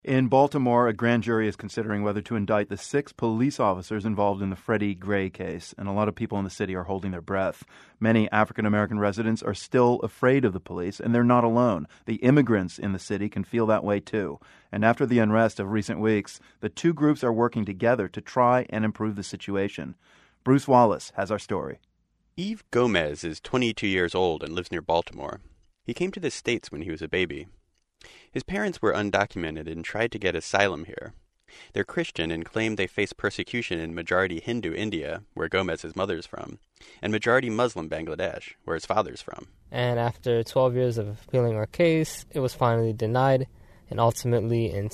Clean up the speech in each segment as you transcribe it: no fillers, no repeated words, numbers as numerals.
In Baltimore, a grand jury is considering whether to indict the 6 police officers involved in the Freddie Gray case, and a lot of people in the city are holding their breath. Many African-American residents are still afraid of the police, and they're not alone. The immigrants in the city can feel that way too. And after the unrest of recent weeks, the two groups are working together to try and improve the situation. Bruce Wallace has our story. Yves Gomez is 22 years old and lives near Baltimore. He came to the States when he was a baby. His parents were undocumented and tried to get asylum here. They're Christian and claim they face persecution in majority Hindu India, where Gomez's mother's from, and majority Muslim Bangladesh, where his father's from. And after 12 years of appealing our case, it was finally denied, and ultimately in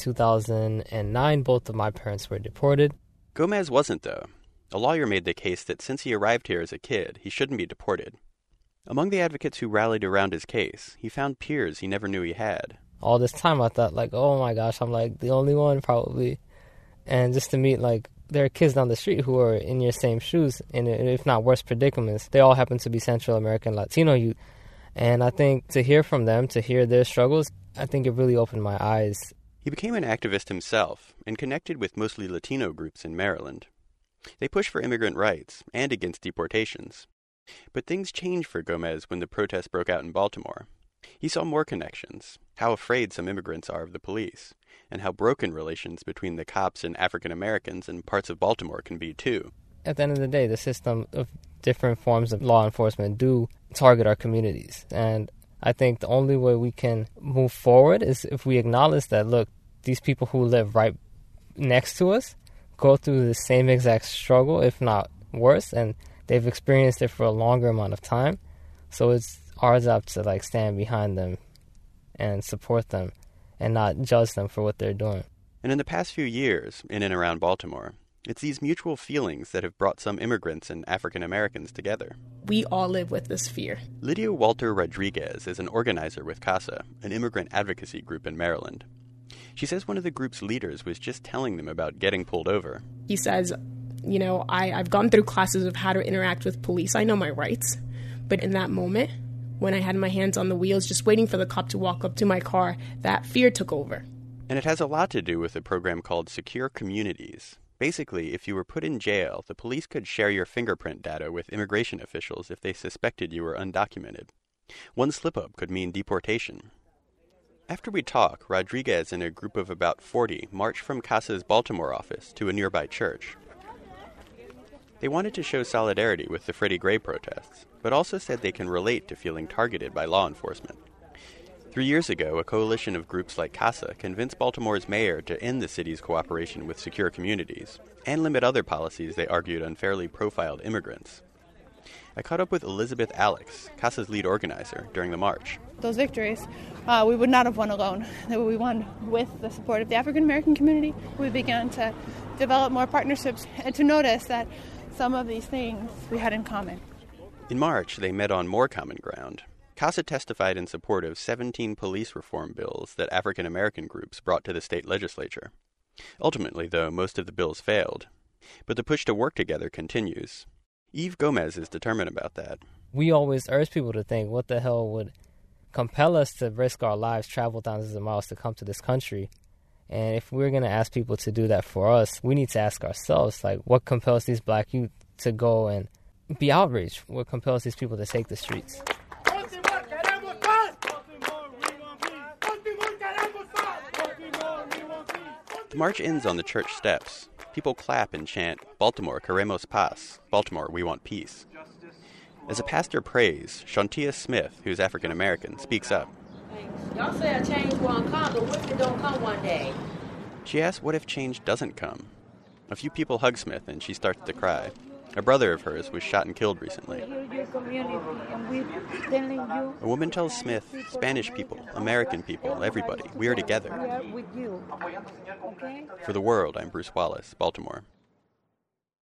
2009, both of my parents were deported. Gomez wasn't, though. A lawyer made the case that since he arrived here as a kid, he shouldn't be deported. Among the advocates who rallied around his case, he found peers he never knew he had. All this time I thought, oh my gosh, I'm the only one probably. And just to meet, there are kids down the street who are in your same shoes, and if not worse predicaments. They all happen to be Central American Latino youth. And I think to hear from them, to hear their struggles, I think it really opened my eyes. He became an activist himself and connected with mostly Latino groups in Maryland. They pushed for immigrant rights and against deportations. But things changed for Gomez when the protests broke out in Baltimore. He saw more connections, how afraid some immigrants are of the police, and how broken relations between the cops and African Americans in parts of Baltimore can be too. At the end of the day, the system of different forms of law enforcement do target our communities. And I think the only way we can move forward is if we acknowledge that, look, these people who live right next to us go through the same exact struggle, if not worse, and they've experienced it for a longer amount of time. So it's our job to stand behind them and support them and not judge them for what they're doing. And in the past few years, in and around Baltimore, it's these mutual feelings that have brought some immigrants and African Americans together. We all live with this fear. Lydia Walter Rodriguez is an organizer with CASA, an immigrant advocacy group in Maryland. She says one of the group's leaders was just telling them about getting pulled over. He says, I've gone through classes of how to interact with police. I know my rights. But in that moment, when I had my hands on the wheels, just waiting for the cop to walk up to my car, that fear took over. And it has a lot to do with a program called Secure Communities. Basically, if you were put in jail, the police could share your fingerprint data with immigration officials if they suspected you were undocumented. One slip-up could mean deportation. After we talk, Rodriguez and a group of about 40 marched from CASA's Baltimore office to a nearby church. They wanted to show solidarity with the Freddie Gray protests, but also said they can relate to feeling targeted by law enforcement. 3 years ago, a coalition of groups like CASA convinced Baltimore's mayor to end the city's cooperation with Secure Communities and limit other policies they argued unfairly profiled immigrants. I caught up with Elizabeth Alex, CASA's lead organizer, during the march. Those victories, we would not have won alone. We won with the support of the African American community. We began to develop more partnerships and to notice that some of these things we had in common. In March, they met on more common ground. CASA testified in support of 17 police reform bills that African American groups brought to the state legislature. Ultimately, though, most of the bills failed. But the push to work together continues. Yves Gomez is determined about that. We always urge people to think, what the hell would compel us to risk our lives, travel thousands of miles to come to this country? And if we're going to ask people to do that for us, we need to ask ourselves, what compels these black youth to go and be outraged? What compels these people to take the streets? The march ends on the church steps. People clap and chant, "Baltimore, queremos paz. Baltimore, we want peace." As a pastor prays, Shantia Smith, who's African American, speaks up. Y'all say a change won't come, but what if it don't come one day? She asks what if change doesn't come. A few people hug Smith and she starts to cry. A brother of hers was shot and killed recently. A woman tells Smith, Spanish people, American people, everybody, we are together. For The World, I'm Bruce Wallace, Baltimore.